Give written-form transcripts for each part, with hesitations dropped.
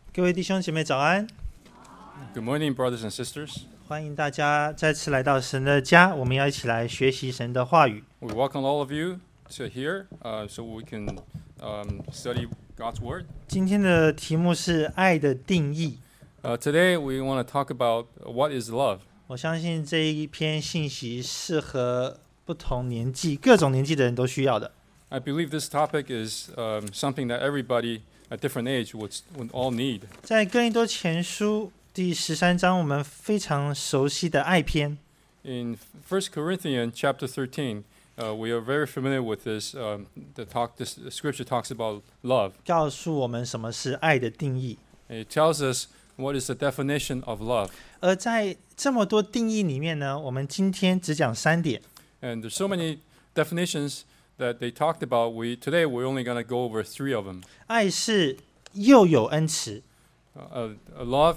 各位弟兄姐妹早安， Good morning, brothers and sisters. 欢迎大家再次来到神的家，我们要一起来学习神的话语。 We welcome all of you to here so we can study God's Word. 今天的题目是爱的定义。 Today we want to talk about what is love. 我相信这一篇信息适合不同年纪、各种年纪的人都需要的。 I believe this topic is something that everybody at different age would all need. 在哥林多前书第13章，我们非常熟悉的爱篇。 In 1 Corinthians chapter 13, we are very familiar with this. This scripture talks about love. 告诉我们什么是爱的定义。 It tells us what is the definition of love. 而在这么多定义里面呢，我们今天只讲3点。 And there's so many definitions that they talked about. Today we're only going to go over 3 of them. 爱是又有恩慈， Love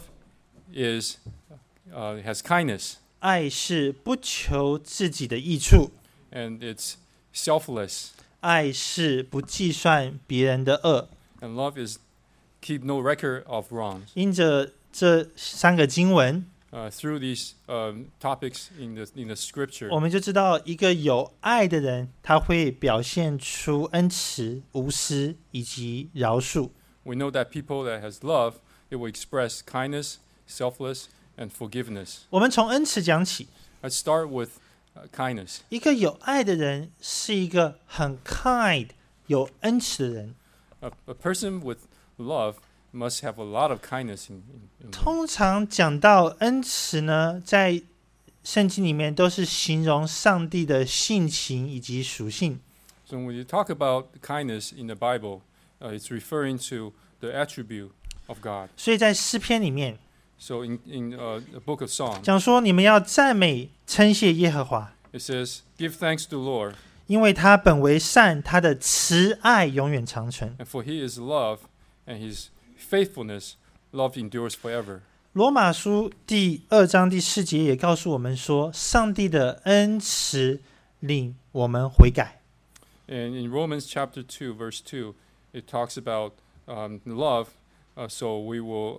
has kindness, 爱是不求自己的益处， and it's selfless. 爱是不计算别人的恶。 And love is keep no record of wrongs. 因着这3个经文， Through these topics in the scripture, 我们就知道一个有爱的人，他会表现出恩慈、无私以及饶恕。 we know that people that has love, it will express kindness, selfless, and forgiveness. 我们从恩慈讲起， Let's start with kindness. 一个有爱的人是一个很 kind、有恩慈的人。 A person with love must have a lot of kindness in them. 通常讲到恩慈呢，在圣经里面都是形容上帝的性情以及属性。 So when you talk about kindness in the Bible, it's referring to the attribute of God. 所以在诗篇里面 So in the book of Psalms, 讲说，你们要赞美称谢耶和华， it says, "Give thanks to the Lord, 因为他本为善，他的慈爱永远长存。 and for He is love, and His faithfulness, love endures forever." 罗马书第2章第4节也告诉我们说，上帝的恩慈令我们悔改。 And in Romans chapter 2, verse 2, it talks about love. So we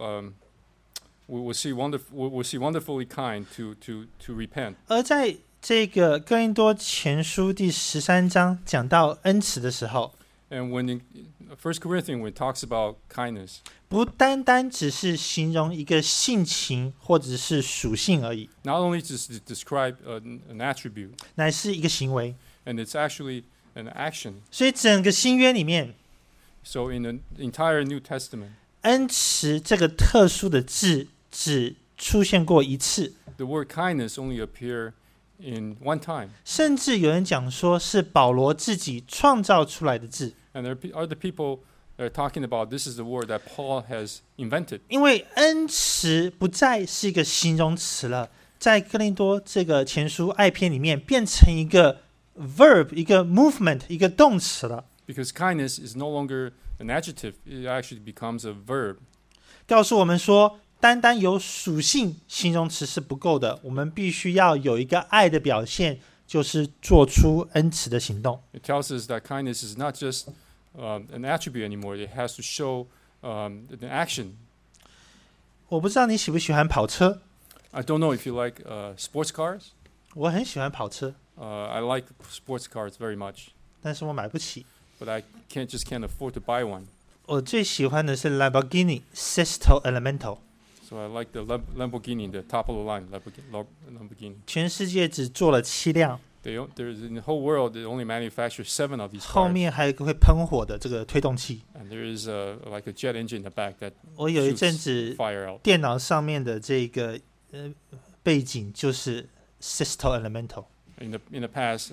will see wonderfully kind to repent. 而在这个哥林多前书第13章讲到恩慈的时候， And when in 1 Corinthians, when it talks about kindness, 不单单只是形容一个性情或者是属性而已， not only just to describe an attribute, 乃是一个行为。 and it's actually an action. 所以整个新约里面， So in the entire New Testament, 恩慈这个特殊的字只出现过一次， the word kindness only appear in one time. 甚至有人讲说是保罗自己创造出来的字， And there are other people that are talking about this is the word that Paul has invented. 因为恩慈不再是一个形容词了，在哥林多这个前书爱篇里面变成一个 verb， 一个 movement， 一个动词了。 Because kindness is no longer an adjective, it actually becomes a verb. 告诉我们说，单单有属性形容词是不够的，我们必须要有一个爱的表现，就是做出恩慈的行动。 It tells us that kindness is not just an attribute anymore, it has to show an action. 我不知道你喜不喜欢跑车， I don't know if you like sports cars. 我很喜欢跑车， I like sports cars very much, 但是我买不起。 but I can't afford to buy one. 我最喜欢的是 Lamborghini Sesto Elemental， So I like the Lamborghini, the top of the line Lamborghini. 全世界只做了7辆， There's in the whole world they only manufacture 7 of these 后 cars, 面还有一个会喷火的这个推动器。 and there is like a jet engine in the back that 我有一阵 shoots 子 fire out. 电脑上面的这个背景就是 Sesto Elemental。 In the past,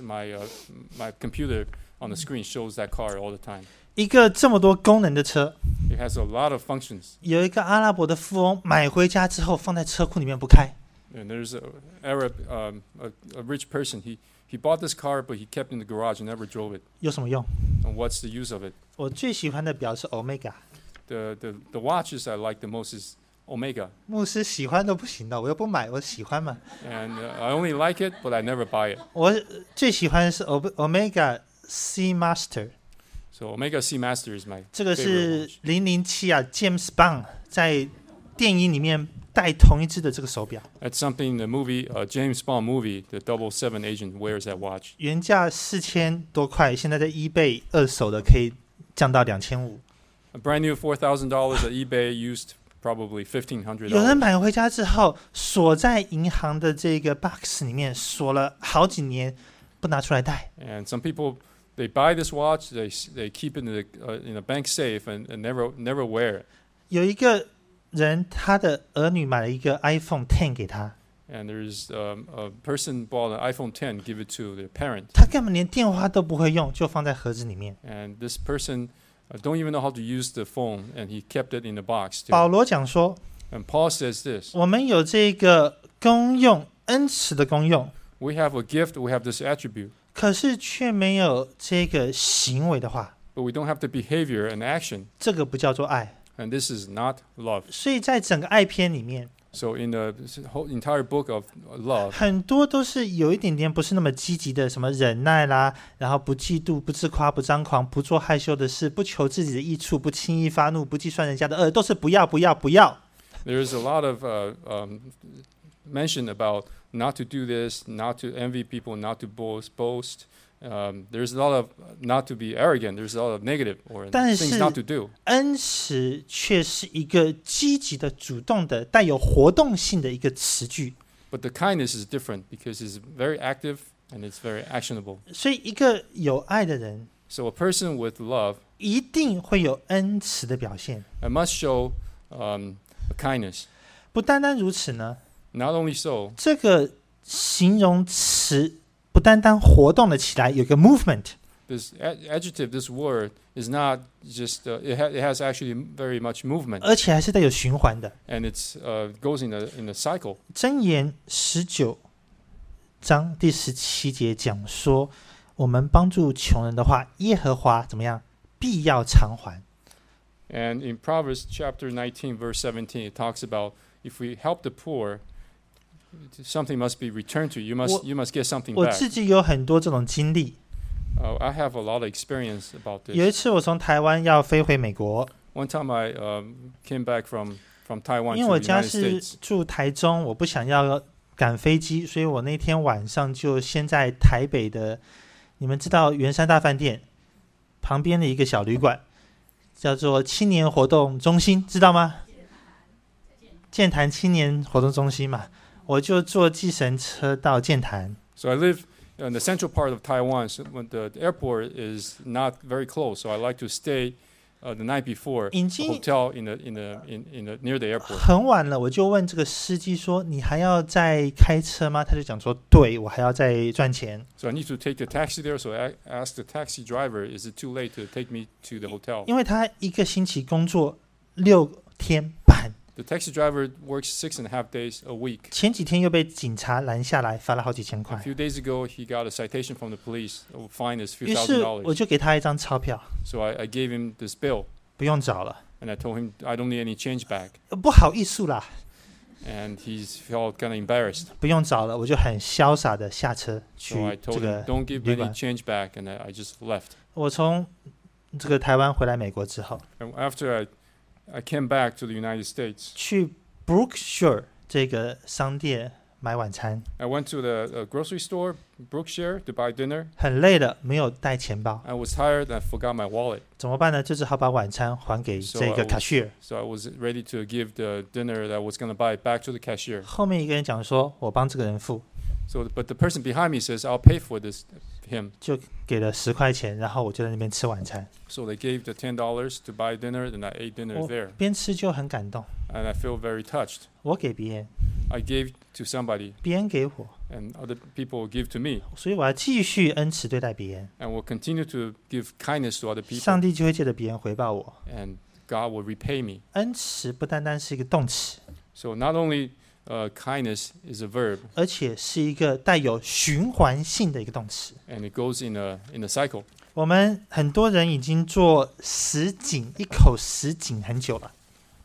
my computer on the screen shows that car all the time. 一个这么多功能的车， It has a lot of functions. 有一个阿拉伯的富翁买回家之后放在车库里面不开， And there's a Arab, a rich person. He bought this car, but he kept it in the garage and never drove it. 有什么用？ And what's the use of it? 我最喜欢的表是 Omega， The watches I like the most is Omega. 牧师喜欢都不行的，我又不买，我喜欢嘛。 And I only like it, but I never buy it. 我最喜欢的是 Omega Seamaster， So Omega Seamaster is my 这个 favorite 是 watch. 007啊 James Bond 在电影里面戴同一只的这个手表， That's something the movie, James Bond movie, the 007 agent wears that watch. 原价4000多块，现在在 eBay 二手的可以降到2500。 A brand new $4,000 at eBay used probably $1,500. 有人买回家之后锁在银行的这个 box 里面，锁了好几年不拿出来戴。 And some people, they buy this watch, they keep it in a bank safe and never wear it. 有一个人他的儿女买了一个 iPhone X 给他， And there's a person bought an iPhone X, give it to their parent. 他根本连电话都不会用，就放在盒子里面。 And this person don't even know how to use the phone, and he kept it in the box 保 too. 罗讲说， And Paul says this, 我们有这个功用，恩慈的功用， we have a gift, we have this attribute, 可是却没有这个行为的话， but we don't have the behavior and action. 这个不叫做爱。 And this is not love. 所以在整个爱篇里面， So in the whole entire book of love, 很多都是有一点点不是那么积极的，什么忍耐啦，然后不嫉妒、不自夸、不张狂、不做害羞的事、不求自己的益处、不轻易发怒、不计算人家的恶，都是不要、不要、不要。 there's a lot of mention about not to do this, not to envy people, not to boast. There's a lot of not to be arrogant. There's a lot of negative or 但 things 是 not to do. 恩慈却是一个积极的、主动的、带有活动性的一个词句。 But the kindness is different because it's very active and it's very actionable. 所以，一个有爱的人 So a person with love 一定会有恩慈的表现。 must show kindness. 不单单如此呢， Not only so, 这个形容词不单单活动了起来，有个 movement。 this adjective, this word is not just, it has actually very much movement, 而且还是带有循环的。 and it's goes in a cycle. 箴言19章第17节讲说，我们帮助穷人的话，耶和华怎么样？必要偿还。 And in Proverbs chapter 19, verse 17, it talks about if we help the poor, something must be returned to you. You must get something 我 back. 自己有很多这种经历。 I have a lot of experience about 有一 this. 次我从台湾要飞回美国， One time I came back from Taiwan 因 to 为 the 我家 United 是 States. 住台中，我不想要赶飞机，所以我那天晚上就先在台北的，你们知道圆山大饭店旁边的一个小旅馆，叫做青年活动中心，知道吗？剑潭青年活动中心嘛，我就坐计程车到剑潭。 So I live in the central part of Taiwan. So when the airport is not very close, so I like to stay the night before 已 a 经 hotel in the near the airport. 很晚了，我就问这个司机说：“你还要再开车吗？”他就讲说：“对，我还要再赚钱。” So I need to take the taxi there. So I asked the taxi driver, "Is it too late to take me to the hotel?" 因为他一个星期工作6天半， The taxi driver works 6.5 days a week. 前几天又被警察拦下来，罚了好几千 A 块。 few days ago, he got a citation from the police. A fine is a 于 few 是 thousand 我 dollars. 就给他一张钞票， So I gave him this bill, 不用找了， and I told him I don't need any change back. 不好意思啦， And he felt kind of embarrassed. 不用找了，我就很潇洒的下车去 So I 这 told him, 个。 "Don't give 旅 any 馆。 change back," and I just left. 我从这个台湾回来美国之后， And after I came back to the United States, 去 Brookshire 这个商店买晚餐， I went to the grocery store, Brookshire, to buy dinner. 很累了，没有带钱包， I was tired and I forgot my wallet. 怎么办呢？就只好把晚餐还给 So 这 I 个 was- cashier。 So I was ready to give the dinner that I was going to buy back to the cashier. 后面一个人讲说：“我帮这个人付。” So, but the person behind me says, "I'll pay for him." 就给了10块钱，然后我就在那边吃晚餐， So they gave the $10 to buy dinner, and I ate dinner 我 there. 边吃就很感动。 And I feel very touched. 我给别人， I gave to somebody, 别人给我， and other people will give to me. 所以我要继续恩慈对待别人， And we'll continue to give kindness to other 上 people, 帝就会借着别人回报我。 and God will repay me. 恩慈不单单是一个动词， So not only kindness is a verb, 而且是一个带有循环性的一个动词。 and it goes in a cycle. 我们很多人已经做什锦，一口什锦很久了，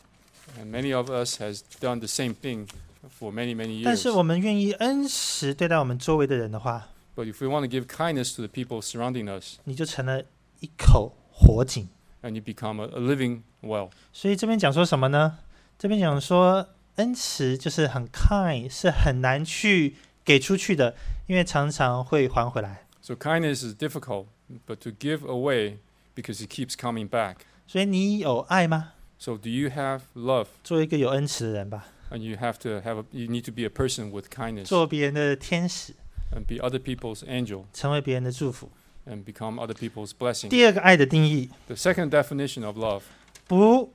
And many of us has done the same thing for many 但 years. 是我们愿意恩慈对待我们周围的人的话， But if we want to give kindness to the people surrounding us, 你就成了一口活锦。 and you become a living well. 所以这边讲说什么呢？ 这边讲说恩慈就是很 kind， 是很难去给出去的，因为常常会还回来。 So kindness is difficult, but to give away because it keeps coming back. 所以你有爱吗？ So do you have love? 做一个有恩慈的人吧， And you need to be a person with kindness 做别人的天使， and be other people's angel 成为别人的祝福。 and become other people's blessing. 第二个爱的定义， The second definition of love 不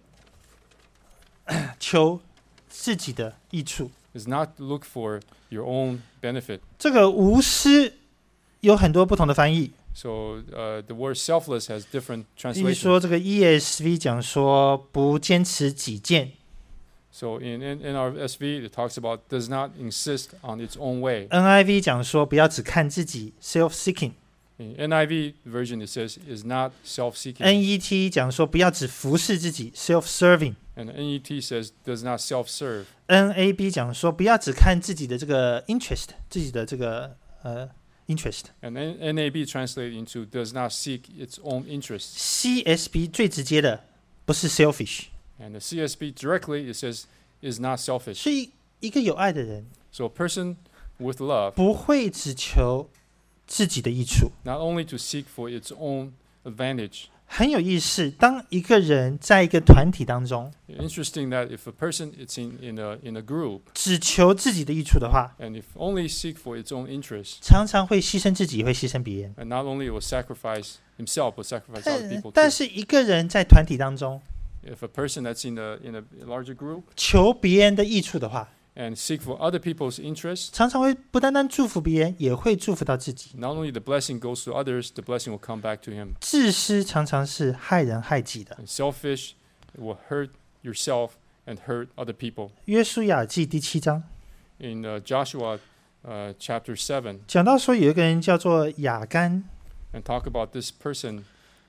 求自己的益处。 is not to look for your own benefit. 这个无私有很多不同的翻译， So the word selfless has different 比如说 translations. 这个 ESV 讲说不坚持己见， So in our SV, it talks about does not insist on its own way. NIV 讲说不要只看自己 self-seeking， In NIV version, it says is not self-seeking. NET 讲说不要只服侍自己 self-serving， And NET says does not self-serve. NAB 讲说不要只看自己的这个 interest， 自己的这个interest。 And NAB translated into does not seek its own interests. CSB 最直接的不是 selfish， And the CSB directly, it says is not selfish. 所以一个有爱的人 So a person with love, 不会只求自己的益处。 not only to seek for its own advantage. 很有意思，当一个人在一个团体当中 Interesting that if a person is in a group 只求自己的益处的话， and if only seek for its own interests, 常常会牺牲自己，也会牺牲别人。 and not only will sacrifice himself, but sacrifice other people 但 too. 是一个人在团体当中 If a person that's in a larger group 求别人的益处的话， and seek for other people's interests, 常常会不单单祝福别人，也会祝福到自己。 not only the blessing goes to others, the blessing will come back to him. 自私常常是害人害己的。 And selfish, it will hurt yourself and hurt other people. 约书亚记第7章 In Joshua chapter 7, 讲到说，有一个人叫做亚干， and talk about this person,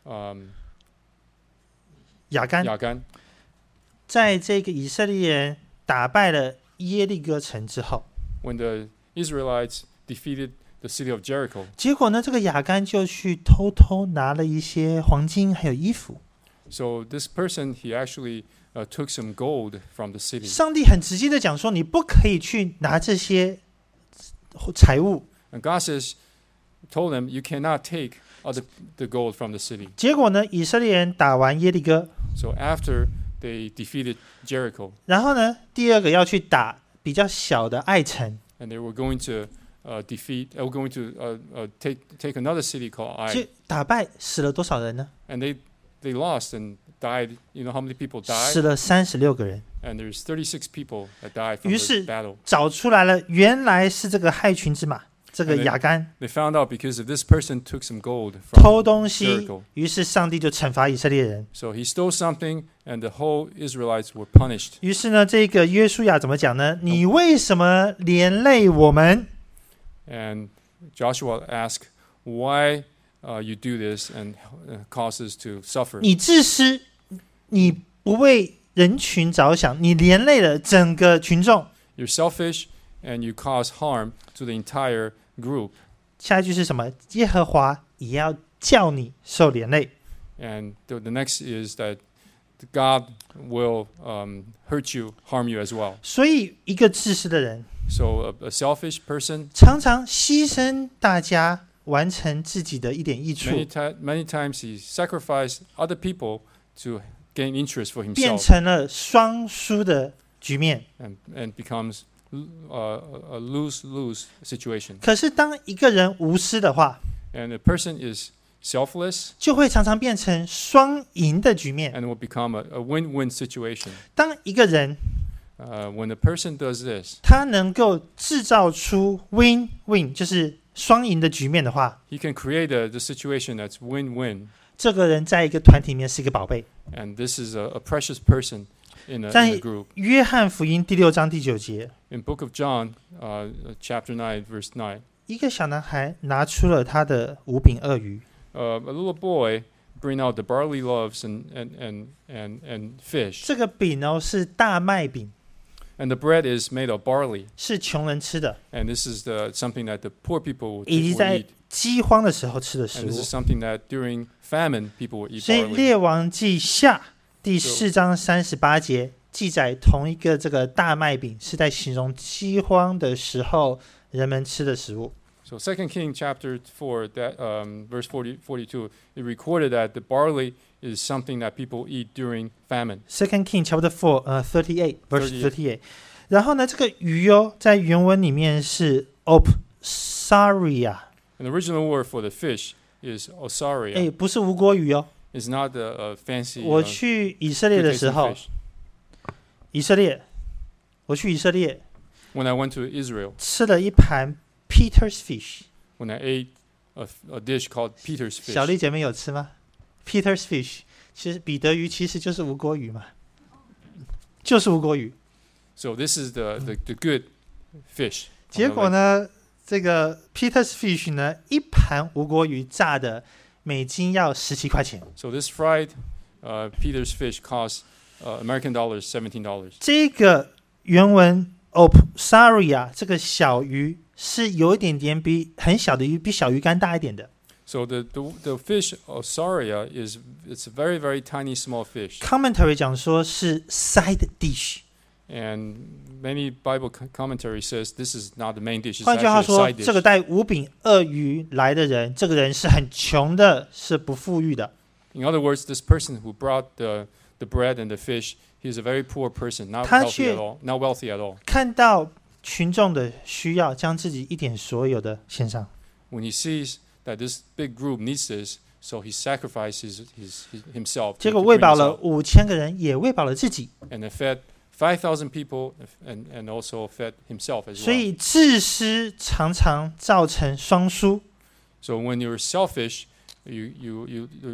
亚干 Yagan, 在这个以色列人打败了耶利哥城之后， when the Israelites defeated the city of Jericho. 结果呢，这个亚干就去偷偷拿了一些黄金还有衣服。 So this person, he actually took some gold from the city. 上帝很直接的讲说，你不可以去拿这些财物。 And God told him, you cannot take the gold from the city. 结果呢，以色列人打完耶利哥， So after they defeated Jericho, 然后呢，第二个要去打比较小的爱城， and they were going to take another city called 就 Ai, 打败死了多少人呢？ and they lost and died. You know how many people 死 died? 了36个人。 And there's 36 people that died from 于 the 是 battle. 找出来了，原来是这个害群之马，这个亚干 They found out because of this person took some gold from 偷东西， Jericho. 于是上帝就惩罚以色列人。 So he stole something, and the whole Israelites were punished. 于是呢，这个约书亚怎么讲呢？你为什么连累我们？ And Joshua asked, why you do this and cause us to suffer? 你自私，你不为人群着想，你连累了整个群众。 You're selfish, and you cause harm to the entire group. 下一句是什么？耶和华也要叫你受连累。 And the next is that God will hurt you, harm you as well. 所以，一个自私的人 So a selfish person, 常常牺牲大家，完成自己的一点益处， many times he sacrificed other people to gain interest for 变 himself, 成了双输的局面。 and becomes a lose-lose situation. 可是，当一个人无私的话， And a person is selfless, 就会常常变成双赢的局面。 and it will become a win-win situation. 当一个人 When a person does this, 他能够制造出 win-win， 就是双赢的局面的话， he can create the situation that's win-win. 这个人在一个团体里面是一个宝贝。 And this is a precious person in a 在 group. 约翰福音第6章第9节， In Book of John, chapter 9, verse 9, 一个小男孩拿出了他的5饼2鱼， a little boy bring out the barley loaves and fish. 这个饼哦是大麦饼， And the bread is made of barley. 是穷人吃的， And this is something that the poor people 以及 would 在 eat. 饥荒的时候吃的食 And this 物 is。something that during famine, people would eat 所以 barley. 列王记下第4章38节记载同一个这个大麦饼是在形容饥荒的时候人们吃的食物。 So 2 King chapter 4, that, verse 42, it recorded that the barley is something that people eat during famine. 2 King chapter 4 38 verse 38。然后呢，这个鱼在原文里面是 opsaria， And the original word for the fish is osaria. 不是无锅鱼 It's not the fancy 我去以色列的时 good-tasting 候 fish. 我去以色列 When I went to Israel, 吃了一盘 Peter's fish。 when I ate a dish called Peter's 小 fish. 丽姐妹有吃吗 ？Peter's fish， 其实彼得鱼其实就是无锅鱼嘛，就是无锅鱼。 So this is the good fish. 结果呢，这个 Peter's fish 呢，一盘无锅鱼炸的美金要17块钱。 So this fried Peter's fish costs American dollars $17. 这个原文 opsaria 这个小鱼是有一点点比很小的鱼，比小鱼干大一点的。 So the fish osaria it's a very very tiny small fish. Commentary 讲说是 side dish。 And many Bible commentary says this is not the main dish. It's 换句话 actually a 说， side 这个 dish. 带五饼二鱼来的人，这个人是很穷的，是不富裕的。 In other words, this person who brought the bread and the fish, he's a very poor person, not 他 healthy 却 at all, not wealthy at all. 看到群众的需要，将自己一点所有的献上。 When he sees that this big group needs this, so he sacrifices himself. 结 to 果喂 bring 饱 this 了 out. 5000个人，也喂饱了自己。 And they fed 5,000 people and also fed himself as 所 well. 以自私常常造成双输。 So when you're selfish, you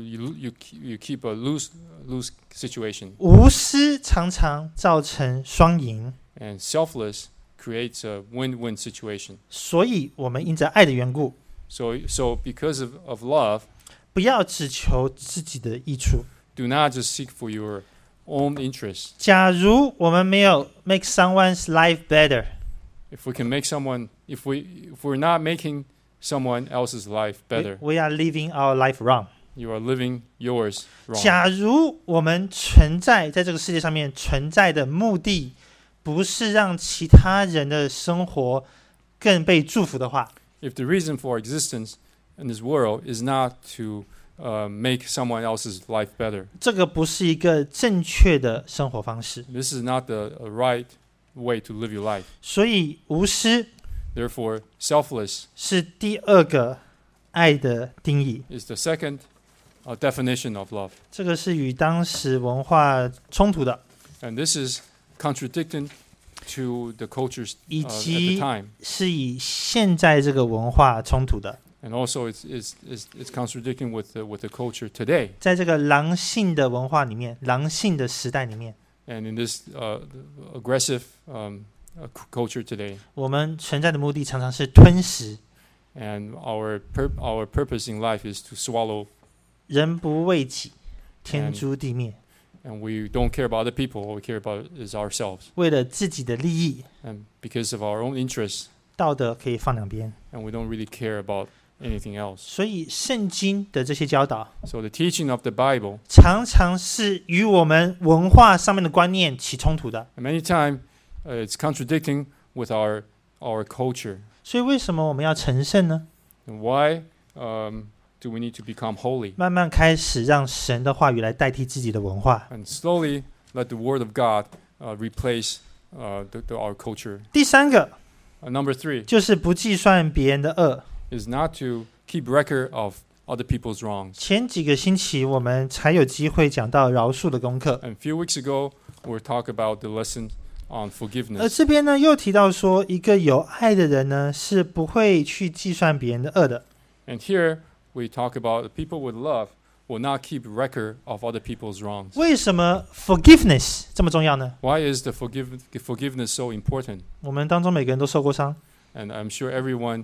keep a lose situation, 无私常常造成双赢。 and selfless creates a win-win situation. 所以我们因着爱的缘故， So because of love, 不要只求自己的益处。 do not just seek for your own interests. 假如我们没有 make someone's life better， If we can make someone, if we're not making someone else's life better, we are living our life wrong。 you are living yours wrong. 假如我们存在这个世界上面存在的目的，不是让其他人的生活更被祝福的话， If the reason for existence in this world is not to make someone else's life better, 这个不是一个正确的生活方式。 this is not the right way to live your life. 所以无私 Therefore, selfless 是第二个爱的定义。 is the second definition of love. 这个是与当时文化冲突的， And this is contradicting to the cultures 以 at the 及 time. 是以现在这个文化冲突的。 And also it's contradicting with the culture today. 在这个狼性的文化里面，狼性的时代里面， And in this aggressive culture today. 我们存在的目的常常是吞食， And our purpose in life is to swallow, 人不为己，天诛地灭。 and we don't care about other people. What we care about is ourselves. 为了自己的利益， And because of our own interests, 道德可以放两边。 and we don't really care about anything else. 所以圣经的这些教导， So the teaching of the Bible, 常常是与我们文化上面的观念起冲突的。 and many times it's contradicting with our culture. 所以为什么我们要成圣呢？ And why do we need to become holy? 慢慢开始让神的话语来代替自己的文化。 And slowly let the Word of God replace our culture. 第三个 Number 3 就是不计算别人的恶。 is not to keep record of other people's wrongs. 前几个星期我们才有机会讲到饶恕的功课， And a few weeks ago, we were talking about the lesson on 而 forgiveness. 这边呢又提到说，一个有爱的人呢是不会去计算别人的恶的。 And here we talk about the people with love will not keep record of other people's wrongs. 为什么 forgiveness 这么重要呢？ Why is the forgiveness so important? 我们当中每个人都受过伤， And I'm sure everyone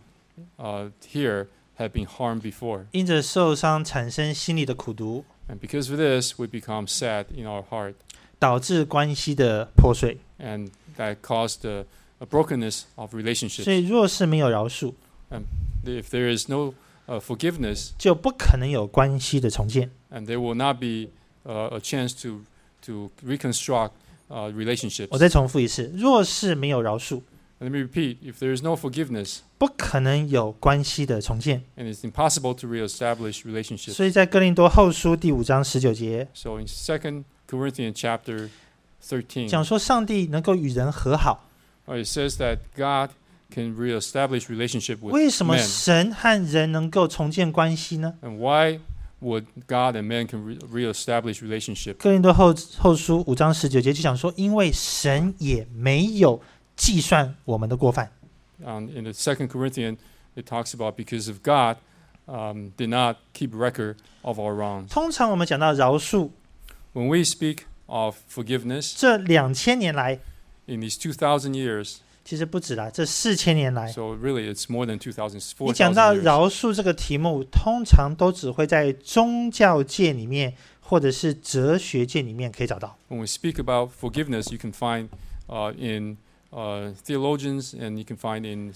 here have been harmed before. 因着受伤产生心里的苦毒， And because of this, we become sad in our heart. 导致关系的破碎。 And that caused a brokenness of relationships. 所以若是没有饶恕， If there is no forgiveness, 就不可能有关系的重建。 and there will not be a chance to reconstruct relationships. 我再重复一次，若是没有饶恕， Let me repeat: if there is no forgiveness, 不可能有关系的重建。 and it's impossible to reestablish relationships. 所以在哥林多后书第5章19节 So in 2 Corinthians chapter 13, 讲说，上帝能够与人和好。 it says that God can reestablish relationship with 为什么 men. 神和人能够重建关系呢？ And why would God and man can reestablish relationship? 哥林多后书5章19节就讲说，因为神也没有计算我们的过犯。 In the 2 Corinthians, it talks about because of God did not keep record of our wrongs. 通常我们讲到饶恕， When we speak of forgiveness 这2000年来， in these 2,000 years, 其实不止啦，这4000年来， so really it's more than 你讲到 4,000 years. 饶恕这个题目，通常都只会在宗教界里面或者是哲学界里面可以找到。 When we speak about forgiveness, you can find in theologians, and you can find in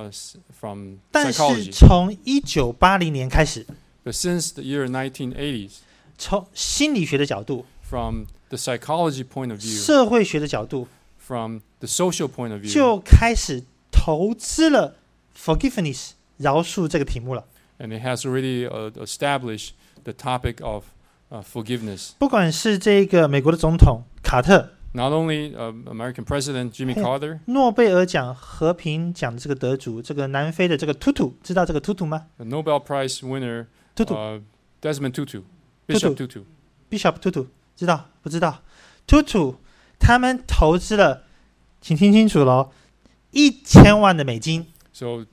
from 但是 psychology. 从1980年开始， But since the year 1980s, 从心理学的角度、 from the psychology point of view, 社会学的角度， from the social point of view, 就开始投资了 forgiveness 饶恕这个题目了。 and it has already established the topic of forgiveness. 不管是这个美国的总统卡特， Not only American President Jimmy Carter, 诺贝尔奖和平奖的这个得主，这个南非的这个图图，知道这个图图吗？ the Nobel Prize winner 图图 Desmond Tutu, Bishop Tutu. Bishop 图图，知道不知道？图图他们投资了，请听清楚喽，1000万的美金， So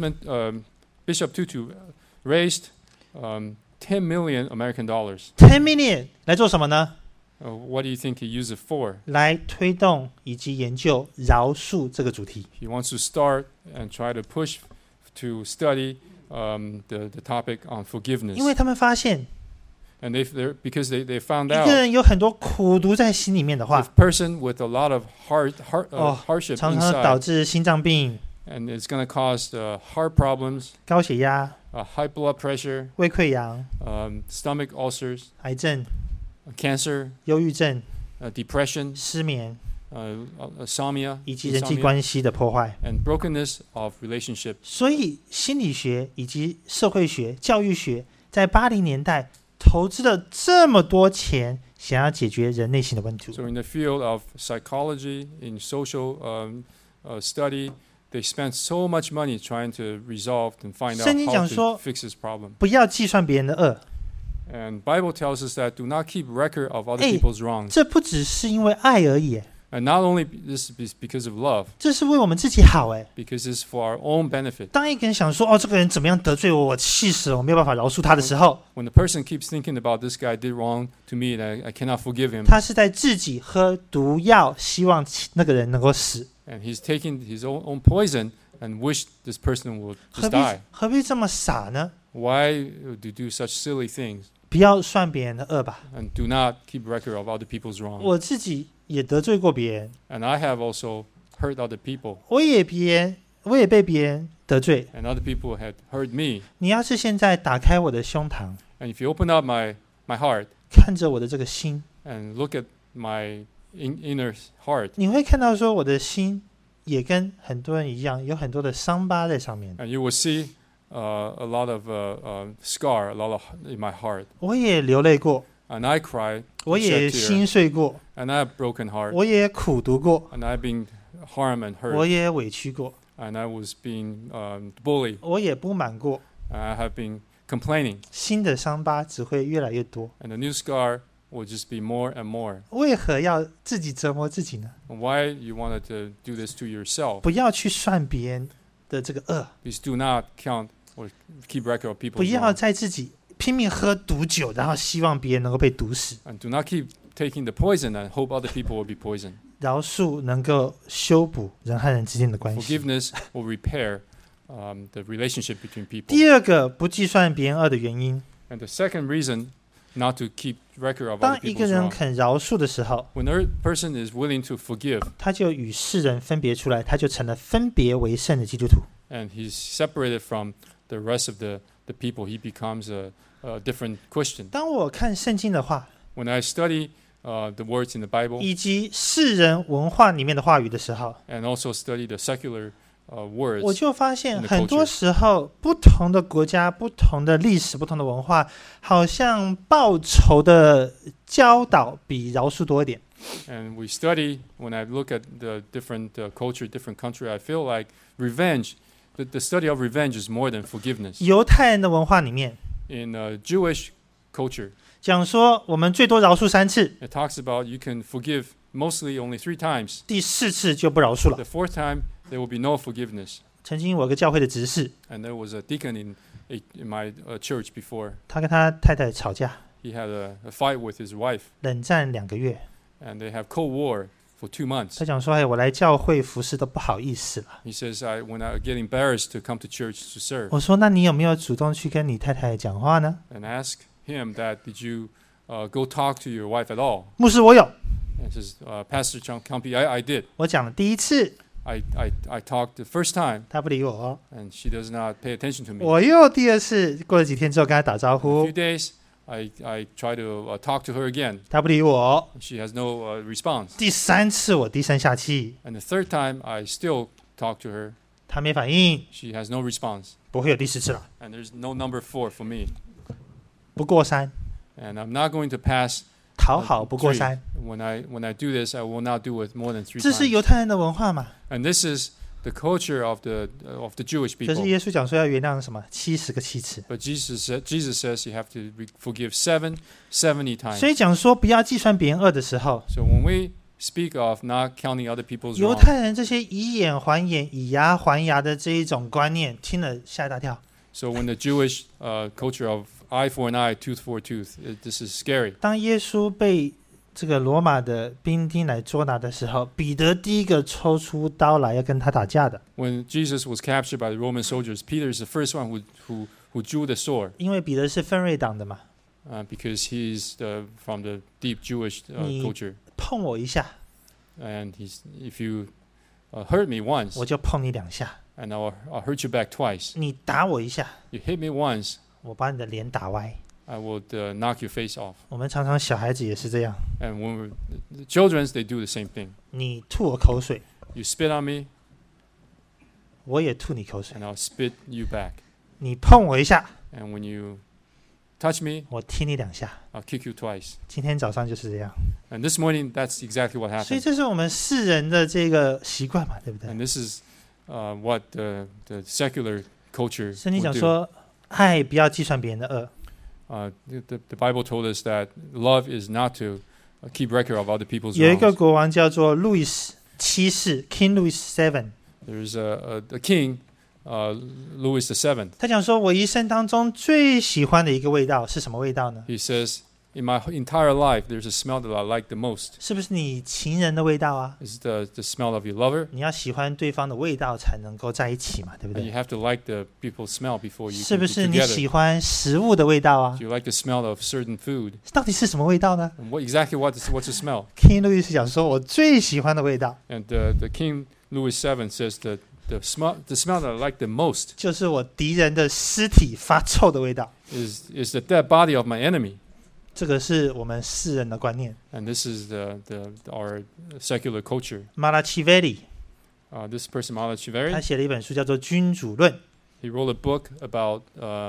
Bishop Tutu raised 10 million American dollars. 10 million 来做什么呢？ What do you think he used it for? 来推动以及研究饶恕这个主题。 He wants to start and try to push to study the topic on forgiveness. 因为他们发现， And because they found 一个 out 人有很多苦毒在心里面的 if 话， person with a lot of hardship 常常导 inside, 致心脏病、 and it's going to cause heart problems, 高血压、 high blood pressure, 胃溃疡、 stomach ulcers, 癌症、 cancer, 忧郁症、 depression, 失眠 insomnia, 以及人际关系的破坏。 and brokenness of relationship. 所以，心理学以及社会学、教育学在80年代投资了这么多钱，想要解决人内心的问题。 So in the field of psychology, in social study, they spent so much money trying to resolve and find out 圣经 how 讲 to 说， fix this problem. 不要计算别人的恶， And Bible tells us that do not keep record of other 哎 people's wrongs. 这不只是因为爱而已， And not only this is because of love, 这是为我们自己好。哎， because it's for our own benefit. 当一个人想说，哦，这个人怎么样得罪我，我气死了，我没有办法饶恕他的时候， When the person keeps thinking about this guy did wrong to me and I cannot forgive him, 他是在自己喝毒药，希望那个人能够死。 and he's taking his own poison and wish this person will 何 just 必 die. 何必这么傻呢？ Why do you do such silly things? 不要算别人的恶吧。 And do not keep record of other people's wrongs. 我自己也得罪过别人， And I have also hurt other people, 我也被别人得罪。 and other people had hurt me. 你要是现在打开我的胸膛， And if you open up my heart 看着我的这个心， and look at my inner heart, 你会看到说我的心也跟很多人一样，有很多的伤疤在上面。 and you will see a lot of scar, a lot of in my heart. 我也流泪过， And I cried, 我也 shed tear, 心碎过， and I have broken heart, 我也苦读过， and I've been harmed and 我 hurt, 也委屈过， and I was being bullied, 我也不满过。 and I have been complaining, 新的伤疤只会越来越多。 and the new scar will just be more and more. 为何要自己折磨自己呢？ And why you wanted to do this to yourself? 不要去算别人的这个恶， Please do not count or keep record of 不 people's 要 wrong, 在自己拼命喝毒酒，然后希望别人能够被毒死。 and do not keep taking the poison and hope other people will be poisoned. 饶恕能够修补人和人之间的关系。 Forgiveness will repair the relationship between people. 第二个不计算别人恶的原因， And the second reason not to keep record of other 当一个 people's 人 wrong, 肯饶恕的时候， when a person is willing to forgive 他就与世人分别出来，他就成了分别为圣的基督徒。 and he's separated from the rest of the people, he becomes a different Christian. 当我看圣经的话， When I study the words in the Bible 以及世人文化里面的话语的时候， and also study the secular 我 words. 就发现 in the 很多 culture 时候不同的国家、不同的历史、不同的文化，好像报仇的教导比饶恕多一点。 And we study, when I look at the different culture, different country, I feel like revenge, the study of revenge is more than forgiveness. 犹太人的文化里面 In Jewish culture, 讲说，我们最多饶恕3次， it talks about you can forgive mostly only 3 times. 第4次就不饶恕了。 The 4th time, there will be no forgiveness. 曾经我有个教会的执事， And there was a deacon in my church before. 他跟他太太吵架， He had a fight with his wife, 冷战2个月。 and they have Cold War for 2 months. 他讲说：“哎，我来教会服侍都不好意思了。 He says, when I get embarrassed to come to church to serve, ” 我说：“那你有没有主动去跟你太太讲话呢 and ask him that, did you go talk to your wife at all?？” 牧师，我有， And he says, Pastor Champi, I did. 我讲了第1次， I talked the first time, 他不理我。 and she does not pay attention to me. 我又第2次，过了几天之后跟他打招 In a 呼 few，days, I try to talk to her again. 他不理我。 She has no response. 第3次我低声下气， And the 3rd time, I still talk to her. 他没反应， She has no response. 不会有第4次了。 And there's no number 4 for me. 不过3， And I'm not going to pass 讨好不过 three. 3， When I do this, I will not do it more than 3 这是 times. 犹太人的文化嘛？ And this is the culture of the Jewish 可是 people. 耶稣讲说要原谅什么70个7次， But Jesus says you have to forgive 70 times. 所以讲说不要计算别人恶的时候， So when we speak of not counting other people's 犹 wrong, 太人这些以眼还眼、以牙还牙的这一种观念，听了吓一大跳。 so when the Jewish culture of eye for an eye, tooth for a tooth, this is scary. 当耶稣被这个罗馬的兵丁来捉拿的时候，彼得第一个抽出刀来要跟他打架的， When Jesus was captured by the Roman soldiers, Peter is the first one who drew the sword 因为彼得是分瑞党的嘛， because he's from the deep Jewish Ni- culture. 碰我一下， And if you hurt me once, 我就碰你2下； and I'll hurt you back twice. 你打我一下， You hit me once, 我把你的脸打歪。 I would knock your face off. 我们常常小孩子也是这样， And when the children, they do the same thing. 你吐我口水， You spit on me, 我也吐你口水； and I'll spit you back. 你碰我一下， And when you touch me, 我踢你2下。 I'll kick you twice. 今天早上就是这样， And this morning, that's exactly what 所以 happened. 这是我们世人的这个习惯嘛，对不对？ And this is what the secular culture 圣经 would 讲 do. 说，爱不要计算别人的恶。 The Bible told us that love is not to keep record of other people's 有一个 wrongs. 国王叫做路易斯7世 （King Louis VII）， There's a king, Louis VII. 他讲说，我一生当中最喜欢的一个味道是什么味道呢？ He says, in my entire life, there's a smell that I like the most. 是不是你情人的味道啊？ It's the smell of your lover. 你要喜欢对方的味道才能够在一起嘛，对不 And you 对？ have to like the people's smell before you 是 can 不 be 是你 together. 喜欢食物的味道啊 Do？you like the smell of certain food? 到底是什么味道呢 And what's the smell? ？King Louis 讲说，我最喜欢的味道 And the King Louis VII says that the smell that I like the most 就是我敌人的尸体发臭的味道。 is the dead body of my enemy. 这个是我们世人的观念。 And this is our secular culture. 马拉奇维里 This person, Mala 他 Chiveri, 写了一本书叫做《君主论》， he wrote a book about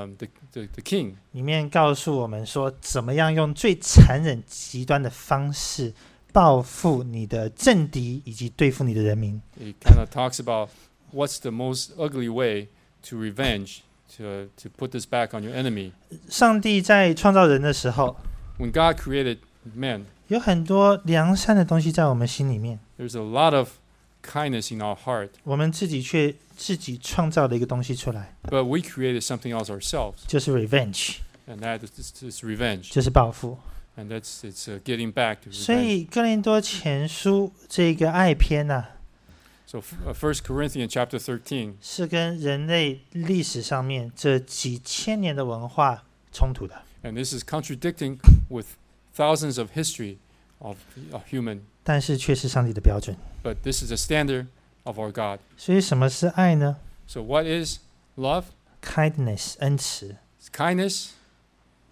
the king. 里面告诉我们说，怎么样用最残忍极端的方式报复你的政敌以及对付你的人民。 He kind of talks about what's the most ugly way to revenge, to put this back on your enemy. 上帝在创造人的时候， When God created man, 有很多良善的东西在我们心里面， there's a lot of kindness in our heart, 我们自己创造了一个东西出来， but we created something else ourselves, 就是 revenge， and that is revenge. 就是报复。 And it's getting back to 所 revenge. 以哥林多前书这个爱篇啊， So 1 Corinthians chapter 13, 是跟人类历史上面这几千年的文化冲突的。 and this is contradicting with thousands of history of human, 但是却是上帝的标准。 but this is the standard of our God. 所以什么是爱呢 So what is love? ？Kindness 恩慈， It's kindness,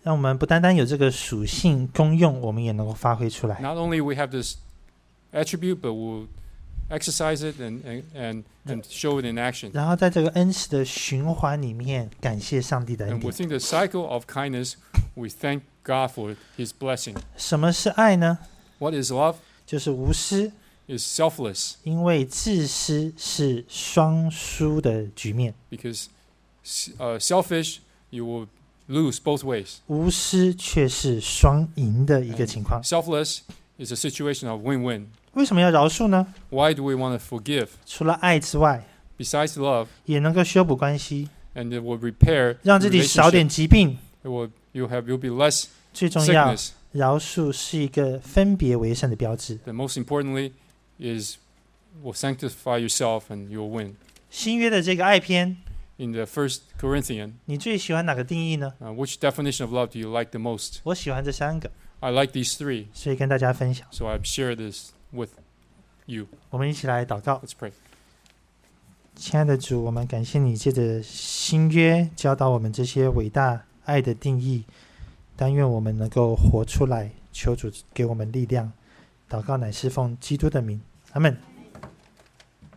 让我们不单单有这个属性功用，我们也能够发挥出来。 Not only we have this attribute, but we'll exercise it and show it in action. 然后在这个恩慈的循环里面，感谢上帝的恩 And 典。 within the cycle of kindness, we thank God for His blessing. 什么是爱呢？ What is love? 就是无私， Is selfless, 因为自私是双输的局面， because selfish, you will lose both ways. 无私却是双赢的一个情况。 Selfless is a situation of win-win. 为什么要饶恕呢？ Why do we want to forgive? 除了爱之外， Besides love, 也能够修补关系， and it will repair 让自己少 relationship. 点疾病。 You'll be less 最重要， sickness. 饶恕是一个分别为圣的标志。 The most importantly is will sanctify yourself and you'll win. 新约的这个爱篇， In the 1 Corinthians, 你最喜欢哪个定义呢？ which definition of love do you like the most? 我喜欢这3个， I like these 3, 所以跟大家分享。 so I've shared this with you. 我们一起来祷告。 Let's pray. 亲爱的主，我们感谢你借着新约教导我们这些伟大爱的定义，但愿我们能够活出来，求主给我们力量。祷告乃是奉基督的名，阿们。